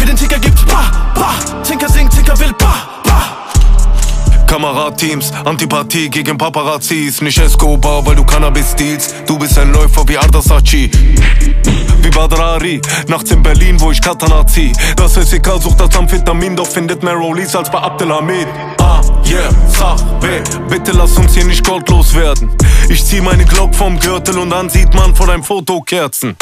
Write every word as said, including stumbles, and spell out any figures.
den Ticker gibt's bah, bah. Tinker singt, Tinker will bah, bah. Kameradteams, Antipathie gegen Paparazzis. Nicht Escobar, weil du Cannabis dealst. Du bist ein Läufer wie Ardasachi. Wie Badrari, nachts in Berlin, wo ich Katana zieh. Das ist egal, sucht das Amphetamin, doch findet mehr Rollies als bei Abdelhamid. Ah, yeah, sag, B, bitte lass uns hier nicht goldlos werden. Ich zieh meine Glock vom Gürtel und dann sieht man vor deinem Foto Kerzen.